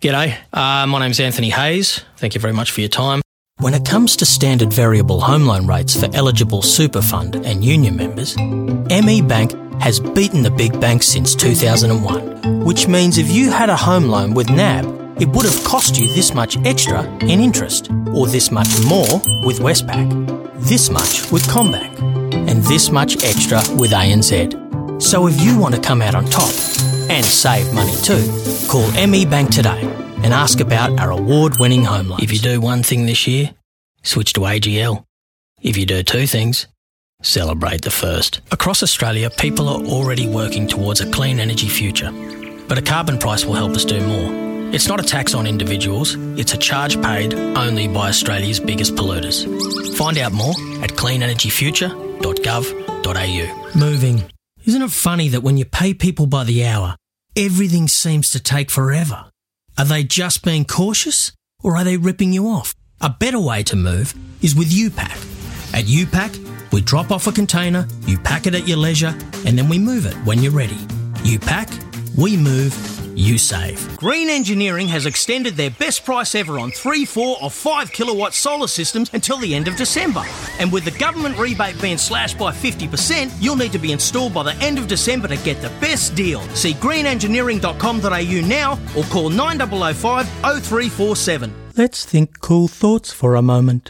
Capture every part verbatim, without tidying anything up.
G'day, uh, my name's Anthony Hayes. Thank you very much for your time. When it comes to standard variable home loan rates for eligible super fund and union members, M E Bank has beaten the big banks since two thousand one, which means if you had a home loan with N A B, it would have cost you this much extra in interest, or this much more with Westpac, this much with CommBank, and this much extra with A N Z. So if you want to come out on top and save money too, call M E Bank today and ask about our award-winning home loans. If you do one thing this year, switch to A G L. If you do two things, celebrate the first. Across Australia, people are already working towards a clean energy future, but a carbon price will help us do more. It's not a tax on individuals, it's a charge paid only by Australia's biggest polluters. Find out more at clean energy future dot gov dot a u. Moving. Isn't it funny that when you pay people by the hour, everything seems to take forever? Are they just being cautious, or are they ripping you off? A better way to move is with U PAC. At U PAC, we drop off a container, you pack it at your leisure, and then we move it when you're ready. U PAC, we move, you save. Green Engineering has extended their best price ever on three, four or five kilowatt solar systems until the end of December. And with the government rebate being slashed by fifty percent, you'll need to be installed by the end of December to get the best deal. See green engineering dot com dot a u now or call nine zero zero five oh three four seven. Let's think cool thoughts for a moment.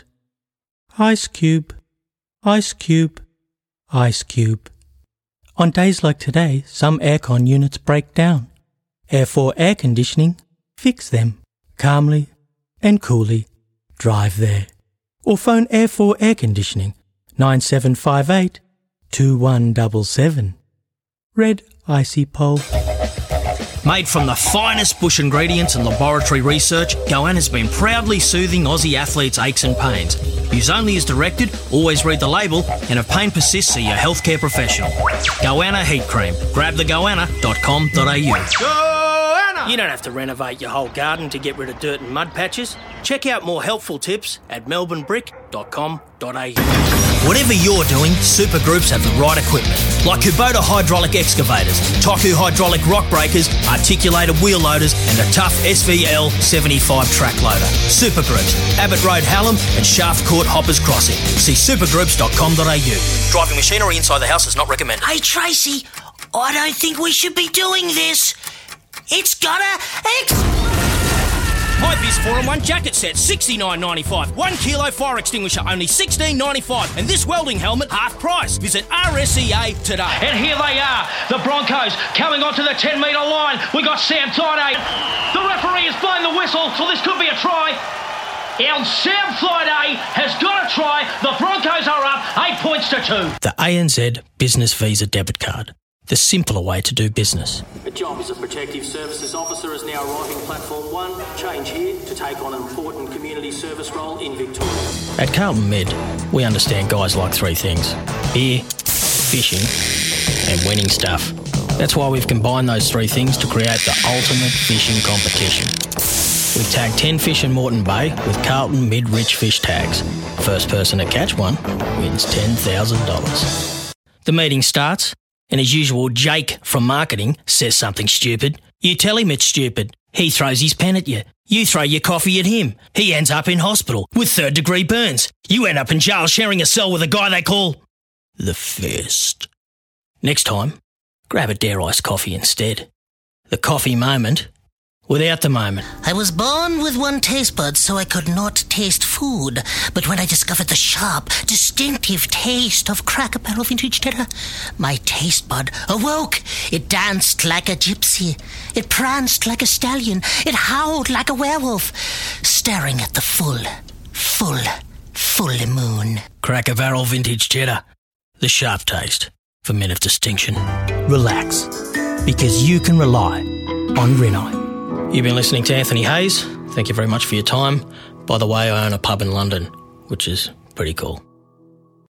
Ice Cube, Ice Cube, Ice Cube. On days like today, some aircon units break down. Air four Air Conditioning, fix them. Calmly and coolly drive there. Or phone Air four Air Conditioning, nine seven five eight two one seven seven. Red Icy Pole. Made from the finest bush ingredients and laboratory research, Goanna has been proudly soothing Aussie athletes' aches and pains. Use only as directed, always read the label, and if pain persists, see your healthcare professional. Goanna Heat Cream. Grab the goanna dot com dot a u. Goanna! You don't have to renovate your whole garden to get rid of dirt and mud patches. Check out more helpful tips at melbourne brick dot com dot a u. Whatever you're doing, Super Groups have the right equipment, like Kubota hydraulic excavators, Toku hydraulic rock breakers, articulated wheel loaders, and a tough S V L seventy-five track loader. Super Groups, Abbott Road, Hallam, and Shaft Court, Hoppers Crossing. See super groups dot com dot a u. Driving machinery inside the house is not recommended. Hey Tracy, I don't think we should be doing this. It's gotta ex- High-vis four in one jacket set, sixty-nine ninety-five. One kilo fire extinguisher, only sixteen ninety-five. And this welding helmet, half price. Visit R S E A today. And here they are, the Broncos coming onto the ten metre line. We got Sam Thaiday. The referee has blown the whistle, so this could be a try. And Sam Thaiday has got a try. The Broncos are up eight points to two. The A N Z Business Visa Debit Card. The simpler way to do business. A job as a Protective Services Officer is now arriving platform one. Change here to take on an important community service role in Victoria. At Carlton Med, we understand guys like three things: beer, fishing, and winning stuff. That's why we've combined those three things to create the ultimate fishing competition. We've tagged ten fish in Moreton Bay with Carlton Mid-Rich fish tags. First person to catch one wins ten thousand dollars. The meeting starts, and as usual, Jake from marketing says something stupid. You tell him it's stupid. He throws his pen at you. You throw your coffee at him. He ends up in hospital with third degree burns. You end up in jail sharing a cell with a guy they call the Fist. Next time, grab a Dare Ice coffee instead. The coffee moment without the moment. I was born with one taste bud, so I could not taste food. But when I discovered the sharp, distinctive taste of Cracker Barrel Vintage Cheddar, my taste bud awoke. It danced like a gypsy. It pranced like a stallion. It howled like a werewolf, staring at the full, full, full moon. Cracker Barrel Vintage Cheddar. The sharp taste for men of distinction. Relax, because you can rely on Rinnai. You've been listening to Anthony Hayes. Thank you very much for your time. By the way, I own a pub in London, which is pretty cool.